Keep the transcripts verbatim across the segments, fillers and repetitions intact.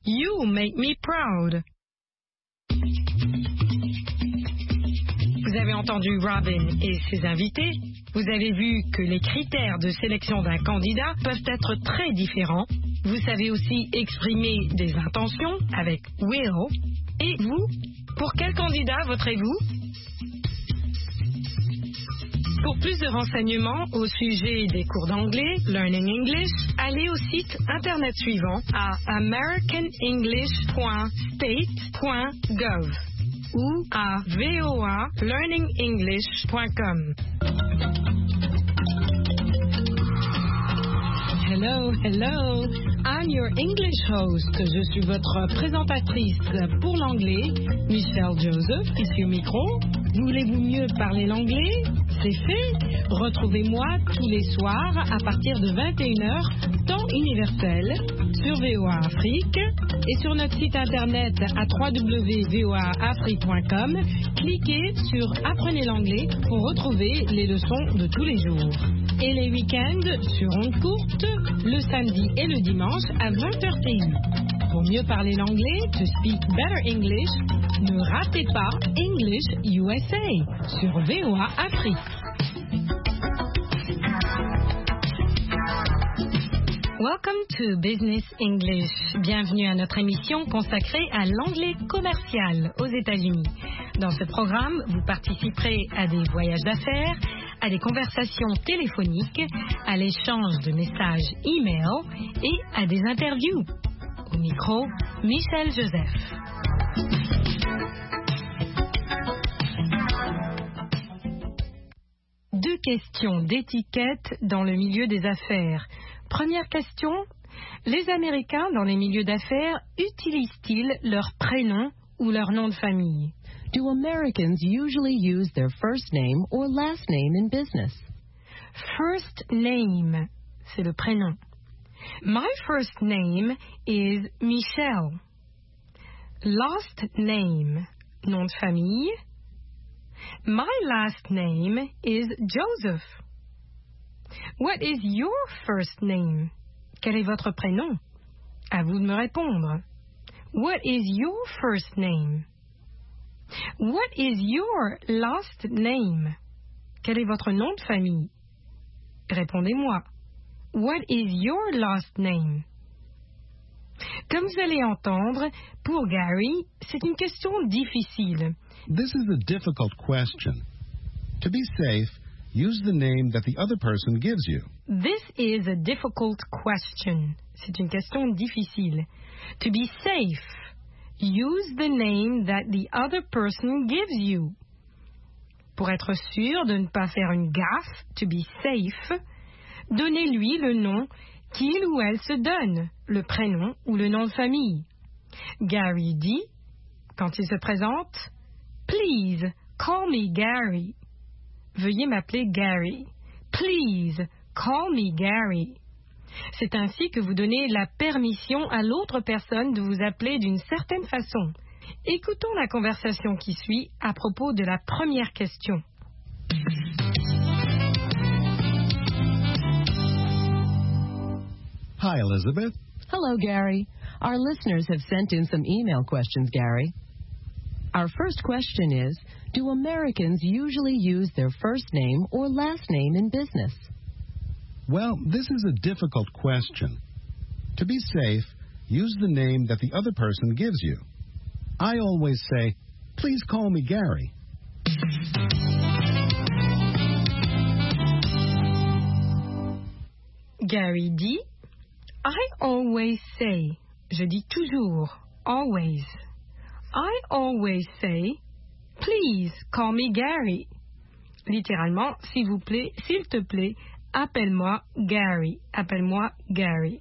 You make me proud. Vous avez entendu Robin et ses invités. Vous avez vu que les critères de sélection d'un candidat peuvent être très différents. Vous savez aussi exprimer des intentions avec will. Et vous, pour quel candidat voterez-vous? Pour plus de renseignements au sujet des cours d'anglais, Learning English, allez au site internet suivant à american english point state point gov ou à voa learning english point com. Hello, hello, I'm your English host. Je suis votre présentatrice pour l'anglais, Michelle Joseph, ici au micro. Voulez-vous mieux parler l'anglais? C'est fait. Retrouvez-moi tous les soirs à partir de vingt et une heures, temps universel, sur V O A Afrique et sur notre site internet à w w w point v o a afrique point com. Cliquez sur Apprenez l'anglais pour retrouver les leçons de tous les jours. Et les week-ends sur ondes courtes, le samedi et le dimanche à vingt heures T U. Pour mieux parler l'anglais, to speak better English, ne ratez pas English U S A sur V O A Afrique. Welcome to Business English. Bienvenue à notre émission consacrée à l'anglais commercial aux États-Unis. Dans ce programme, vous participerez à des voyages d'affaires, à des conversations téléphoniques, à l'échange de messages e-mail et à des interviews. Au micro, Michelle Joseph. Deux questions d'étiquette dans le milieu des affaires. Première question, les Américains dans les milieux d'affaires utilisent-ils leur prénom ou leur nom de famille? Do Americans usually use their first name or last name in business? First name, c'est le prénom. My first name is Michelle. Last name, nom de famille. My last name is Joseph. What is your first name? Quel est votre prénom? À vous de me répondre. What is your first name? What is your last name? Quel est votre nom de famille? Répondez-moi. What is your last name? Comme vous allez entendre, pour Gary, c'est une question difficile. This is a difficult question. To be safe, use the name that the other person gives you. This is a difficult question. C'est une question difficile. To be safe, use the name that the other person gives you. Pour être sûr de ne pas faire une gaffe, to be safe, donnez-lui le nom qu'il ou elle se donne, le prénom ou le nom de famille. Gary dit, quand il se présente, Please, call me Gary. Veuillez m'appeler Gary. Please, call me Gary. C'est ainsi que vous donnez la permission à l'autre personne de vous appeler d'une certaine façon. Écoutons la conversation qui suit à propos de la première question. Hi, Elizabeth. Hello, Gary. Our listeners have sent in some email questions, Gary. Our first question is, do Americans usually use their first name or last name in business? Well, this is a difficult question. To be safe, use the name that the other person gives you. I always say, please call me Gary. Gary dit, I always say, je dis toujours, always. I always say, please call me Gary. Littéralement, s'il vous plaît, s'il te plaît, appelle-moi Gary. Appelle-moi Gary.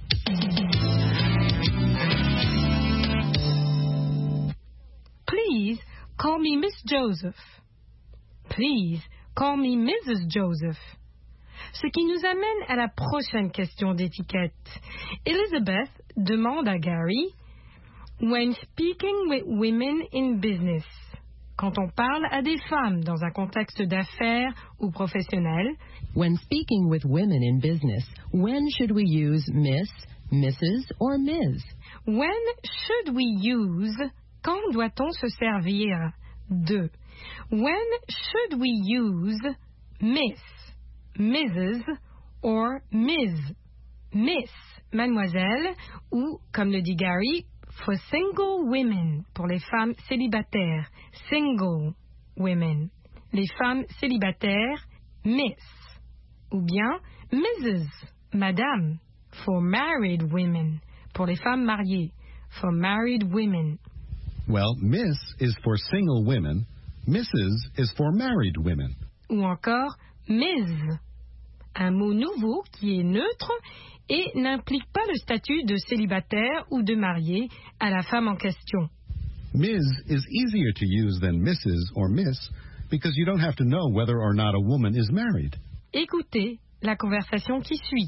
Please call me Miss Joseph. Please call me Missus Joseph. Ce qui nous amène à la prochaine question d'étiquette. Elizabeth demande à Gary, when speaking with women in business, quand on parle à des femmes dans un contexte d'affaires ou professionnel, when speaking with women in business, when should we use Miss, Missus or Miz? When should we use, quand doit-on se servir de? When should we use Miss, Missus or Miz? Miss, mademoiselle, ou, comme le dit Gary, for single women, pour les femmes célibataires, single women. Les femmes célibataires, Miss. Ou bien Missus, madame, for married women, pour les femmes mariées, for married women. Well, Miss is for single women, Missus is for married women. Ou encore Miz, un mot nouveau qui est neutre et n'implique pas le statut de célibataire ou de marié à la femme en question. Miz is easier to use than Missus or Miss because you don't have to know whether or not a woman is married. Écoutez la conversation qui suit.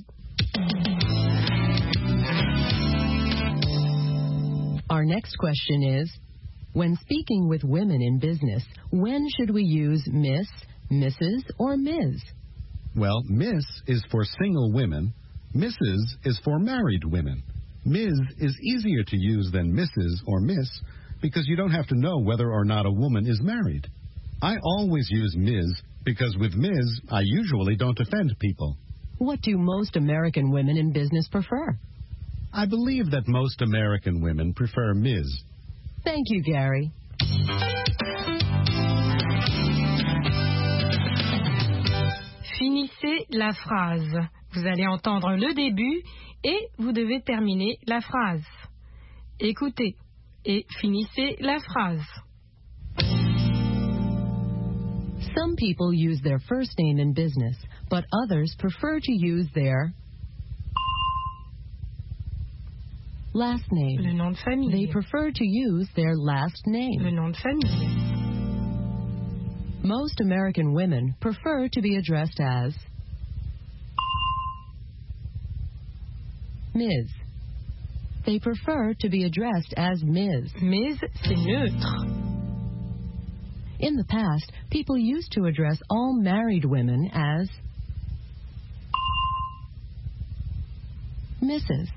Our next question is, when speaking with women in business, when should we use Miss, Missus or Miz? Well, Miss is for single women, Missus is for married women. Miz is easier to use than Missus or Miss because you don't have to know whether or not a woman is married. I always use Miz because with Miz, I usually don't offend people. What do most American women in business prefer? I believe that most American women prefer Miz. Thank you, Gary. Finissez la phrase. Vous allez entendre le début et vous devez terminer la phrase. Écoutez et finissez la phrase. Some people use their first name in business, but others prefer to use their last name. Le nom de famille. They prefer to use their last name. Le nom de famille. Most American women prefer to be addressed as Miz. They prefer to be addressed as Miz. Miz, c'est neutre. In the past, people used to address all married women as Missus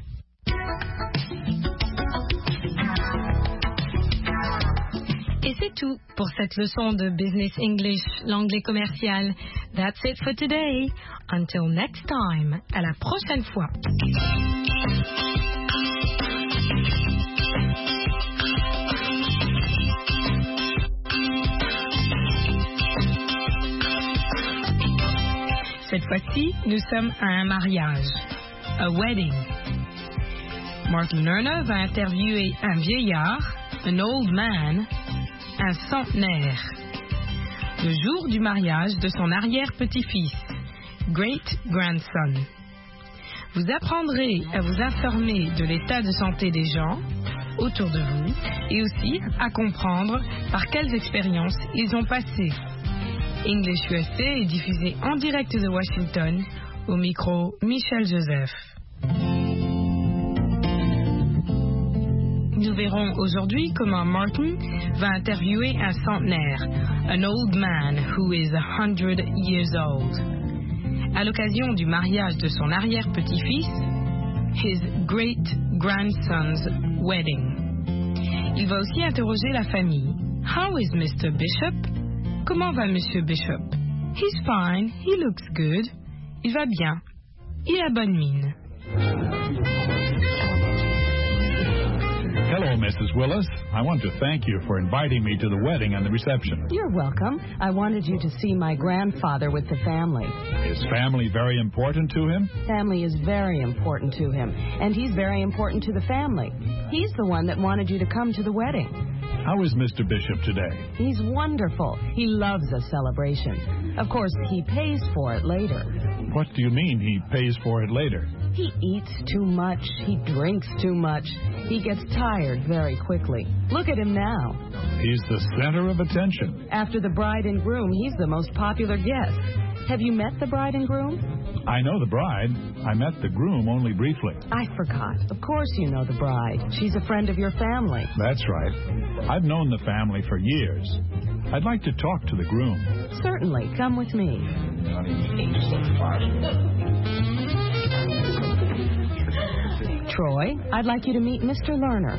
Et c'est tout pour cette leçon de Business English, l'anglais commercial. That's it for today. Until next time. À la prochaine fois. Cette fois-ci, nous sommes à un mariage. A wedding. Martin Lerner va interviewer un vieillard, an old man, un centenaire, le jour du mariage de son arrière-petit-fils, great-grandson. Vous apprendrez à vous informer de l'état de santé des gens autour de vous et aussi à comprendre par quelles expériences ils ont passé. English U S A est diffusé en direct de Washington, au micro Michel Joseph. Nous verrons aujourd'hui comment Martin va interviewer un centenaire, an old man who is a hundred years old, à l'occasion du mariage de son arrière-petit-fils, his great-grandson's wedding. Il va aussi interroger la famille. How is Mister Bishop? Comment va Monsieur Bishop? He's fine, he looks good. Il va bien. Il a bonne mine. Hello, Missus Willis. I want to thank you for inviting me to the wedding and the reception. You're welcome. I wanted you to see my grandfather with the family. Is family very important to him? Family is very important to him, and he's very important to the family. He's the one that wanted you to come to the wedding. How is Mister Bishop today? He's wonderful. He loves a celebration. Of course, he pays for it later. What do you mean he pays for it later? He eats too much. He drinks too much. He gets tired very quickly. Look at him now. He's the center of attention. After the bride and groom, he's the most popular guest. Have you met the bride and groom? I know the bride. I met the groom only briefly. I forgot. Of course you know the bride. She's a friend of your family. That's right. I've known the family for years. I'd like to talk to the groom. Certainly. Come with me. Troy, I'd like you to meet Mister Lerner.